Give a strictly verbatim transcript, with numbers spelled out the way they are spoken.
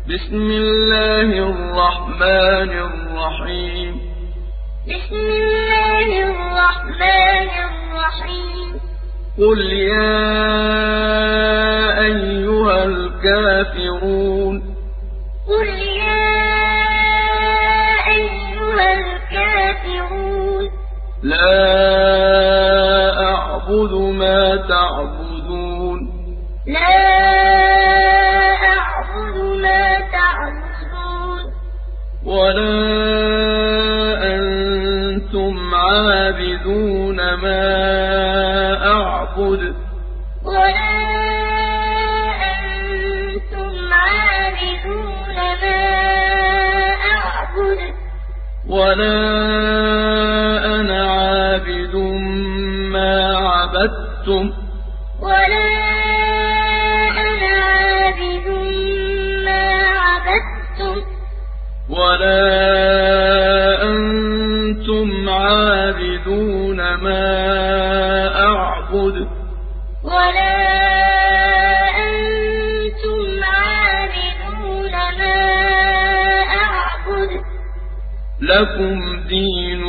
بسم الله الرحمن الرحيم بسم الله الرحمن الرحيم قل يا أيها الكافرون قل يا أيها الكافرون لا أعبد ما تعبدون لا أعبد ما تعبدون ولا أنتم عابدون ما أعبد ولا أنتم عابدون ما أعبد ولا أنا عابد ما عبدتم ولا أنا عابد ما عبدتم ولا أنتم عابدون ما أعبد ولا أنتم عابدون ما أعبد لكم دينكم